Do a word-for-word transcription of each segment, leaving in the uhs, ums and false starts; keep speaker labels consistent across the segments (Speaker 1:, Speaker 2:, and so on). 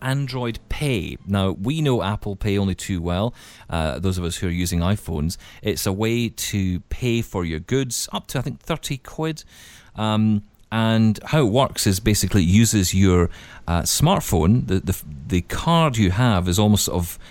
Speaker 1: Android Pay. Now, we know Apple Pay only too well, uh, those of us who are using iPhones. It's a way to pay for your goods, up to, I think, thirty quid. Um, and how it works is basically it uses your uh, smartphone. The, the, the card you have is almost sort of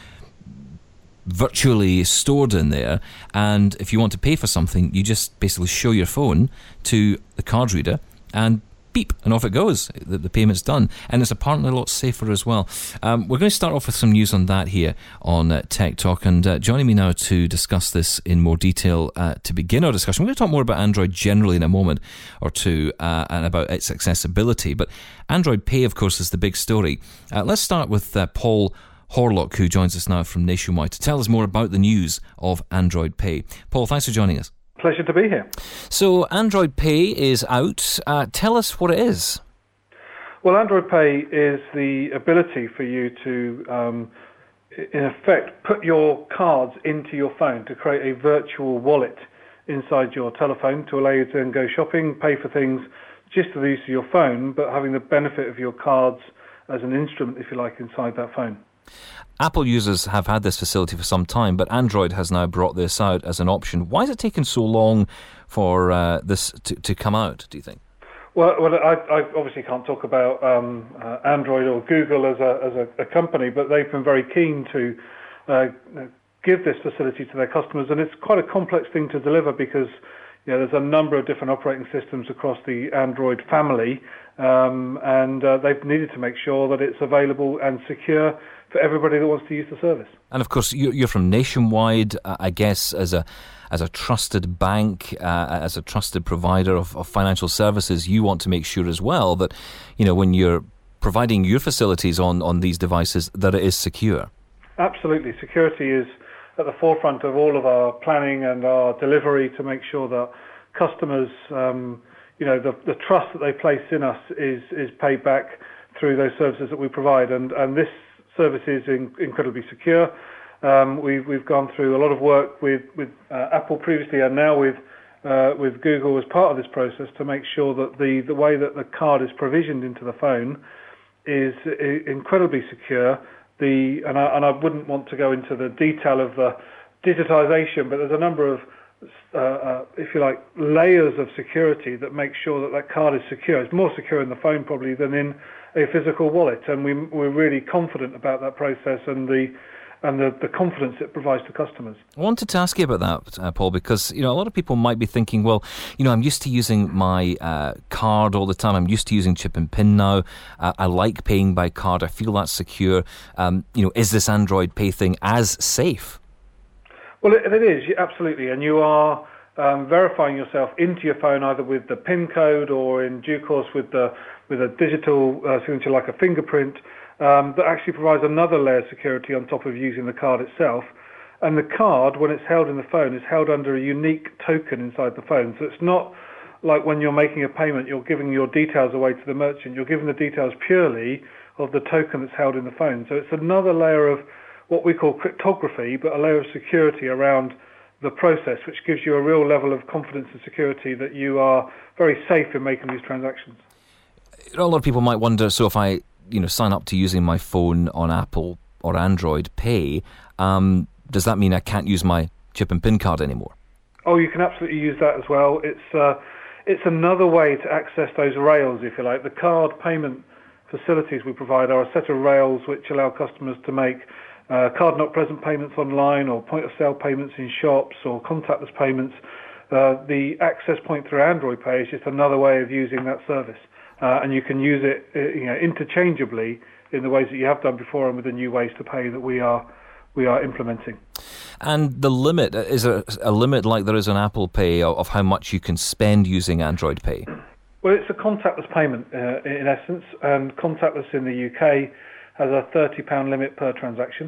Speaker 1: virtually stored in there, and if you want to pay for something, you just basically show your phone to the card reader and beep, and off it goes. The, the payment's done, and it's apparently a lot safer as well. Um, we're going to start off with some news on that here on uh, Tech Talk, and uh, joining me now to discuss this in more detail uh, to begin our discussion. We're going to talk more about Android generally in a moment or two uh, and about its accessibility, but Android Pay, of course, is the big story. Uh, let's start with uh, Paul Horlock, who joins us now from Nationwide to tell us more about the news of Android Pay. Paul, thanks for joining us.
Speaker 2: Pleasure to be here.
Speaker 1: So, Android Pay is out. Uh, tell us what it is.
Speaker 2: Well, Android Pay is the ability for you to, um, in effect, put your cards into your phone to create a virtual wallet inside your telephone to allow you to then go shopping, pay for things just with the use of your phone, but having the benefit of your cards as an instrument, if you like, inside that phone.
Speaker 1: Apple users have had this facility for some time, but Android has now brought this out as an option. Why has it taken so long for uh, this to, to come out, do you think?
Speaker 2: Well, well I, I obviously can't talk about um, uh, Android or Google as a, as a, a company, but they've been very keen to uh, give this facility to their customers, and it's quite a complex thing to deliver because you know, there's a number of different operating systems across the Android family, um, and uh, they've needed to make sure that it's available and secure for everybody that wants to use the service.
Speaker 1: And of course, you're from Nationwide, uh, I guess, as a as a trusted bank, uh, as a trusted provider of, of financial services. You want to make sure as well that, you know, when you're providing your facilities on, on these devices, that it is secure.
Speaker 2: Absolutely, security is at the forefront of all of our planning and our delivery to make sure that customers, um, you know, the, the trust that they place in us is is paid back through those services that we provide, and and this service is in, incredibly secure. Um, we've we've gone through a lot of work with with uh, Apple previously, and now with uh, with Google as part of this process to make sure that the the way that the card is provisioned into the phone is incredibly secure. The and I, and I wouldn't want to go into the detail of the digitization, but there's a number of uh, uh, if you like, layers of security that make sure that that card is secure. It's more secure in the phone probably than in a physical wallet, and we, we're really confident about that process and the and the, the confidence it provides to customers.
Speaker 1: I wanted to ask you about that, uh, Paul, because you know a lot of people might be thinking, well, you know, I'm used to using my uh, card all the time. I'm used to using chip and pin now. Uh, I like paying by card. I feel that's secure. Um, you know, is this Android Pay thing as safe?
Speaker 2: Well, it, it is, absolutely, and you are um, verifying yourself into your phone either with the PIN code or in due course with the with a digital uh, signature like a fingerprint um, that actually provides another layer of security on top of using the card itself. And the card, when it's held in the phone, is held under a unique token inside the phone. So it's not like when you're making a payment, you're giving your details away to the merchant. You're giving the details purely of the token that's held in the phone. So it's another layer of what we call cryptography, but a layer of security around the process, which gives you a real level of confidence and security that you are very safe in making these transactions.
Speaker 1: A lot of people might wonder, so if I, you know, sign up to using my phone on Apple or Android Pay, um, does that mean I can't use my chip and PIN card anymore?
Speaker 2: Oh, you can absolutely use that as well. It's uh, it's another way to access those rails, if you like. The card payment facilities we provide are a set of rails which allow customers to make uh, card-not-present payments online or point-of-sale payments in shops or contactless payments. Uh, the access point through Android Pay is just another way of using that service. Uh, and you can use it uh, you know, interchangeably in the ways that you have done before and with the new ways to pay that we are we are implementing.
Speaker 1: And the limit, is there a limit like there is on Apple Pay of how much you can spend using Android Pay?
Speaker 2: Well, it's a contactless payment uh, in essence, and contactless in the U K has a thirty pounds limit per transaction,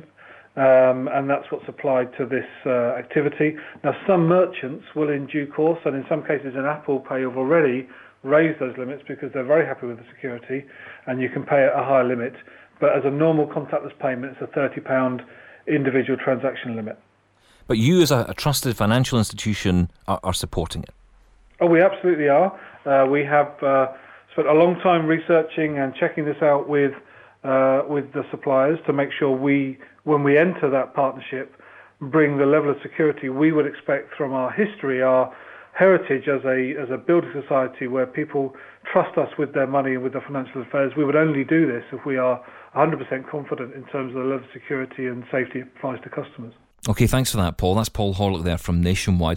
Speaker 2: um, and that's what's applied to this uh, activity. Now, some merchants will in due course, and in some cases in Apple Pay have already raised those limits because they're very happy with the security, and you can pay at a higher limit. But as a normal contactless payment, it's a thirty pounds individual transaction limit.
Speaker 1: But you as a, a trusted financial institution are, are supporting it?
Speaker 2: Oh, we absolutely are. Uh, we have uh, spent a long time researching and checking this out with uh, with the suppliers to make sure we, when we enter that partnership, bring the level of security we would expect from our history, our heritage as a as a building society where people trust us with their money and with their financial affairs. We would only do this if we are one hundred percent confident in terms of the level of security and safety it provides to customers.
Speaker 1: Okay, thanks for that, Paul. That's Paul Horlock there from Nationwide.